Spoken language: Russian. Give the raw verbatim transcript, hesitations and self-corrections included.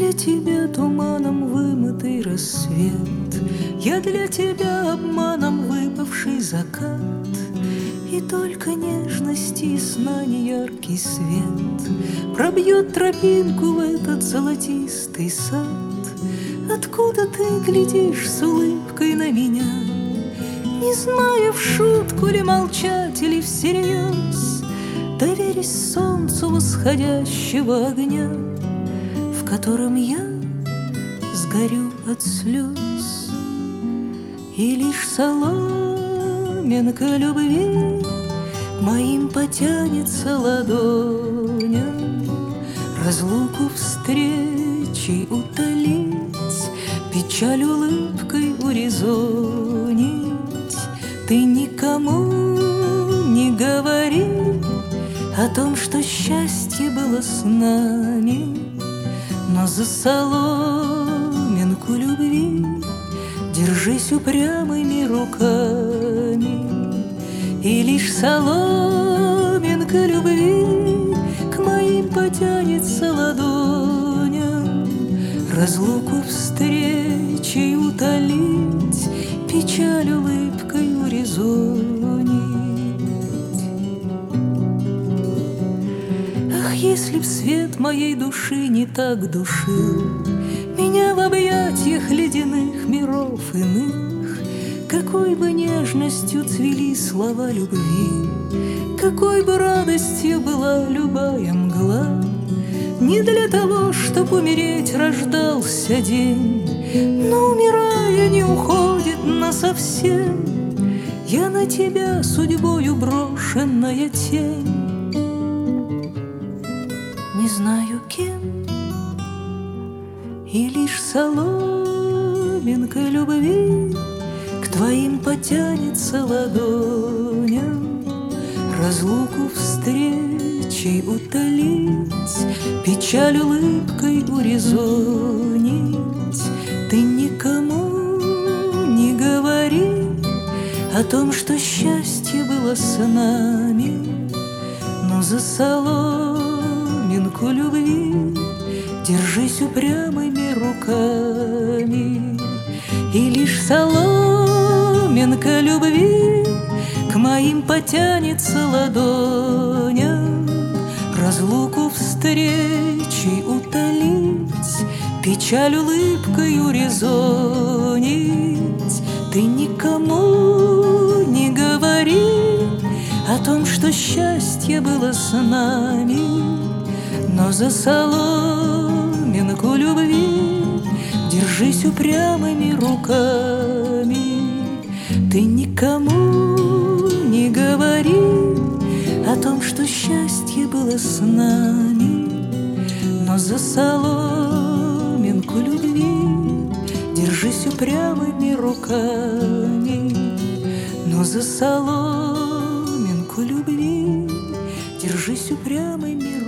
для тебя туманом вымытый рассвет, я для тебя обманом выпавший закат. И только нежности и сна неяркий свет пробьет тропинку в этот золотистый сад. Откуда ты глядишь с улыбкой на меня, не зная, в шутку ли молчать или всерьез, доверясь солнцу восходящего огня, в котором я сгорю от слез. И лишь соломинка любви моим потянется ладоням, разлуку встречи утолить, печаль улыбкой урезонить. Ты никому не говори о том, что счастье было с нами, но за соломинку любви держись упрямыми руками. И лишь соломинка любви к моим потянется ладоням, разлуку встречи утолить, печаль улыбкой урезонить. Ах, если б свет моей души не так душил меня в объятиях ледяных миров иных, какой бы нежностью цвели слова любви, какой бы радостью была любая мгла. Не для того, чтоб умереть, рождался день, но, умирая, не уходит насовсем. Я на тебя судьбою брошенная тень, не знаю кем. И лишь соломинка любви к твоим потянется ладоням, разлуку встречей утолить, печаль улыбкой урезонить. Ты никому не говори о том, что счастье было с нами, но за соломинку любви держись упрямыми руками. И лишь соломинка любви к моим потянется ладоням, разлуку встречи утолить, печаль улыбкой урезонить. Ты никому не говори о том, что счастье было с нами, но за соломинку любви держись упрямыми руками. Ты никому не говори о том, что счастье было с нами, но за соломинку любви держись упрямыми руками. Но за соломинку любви держись упрямыми руками.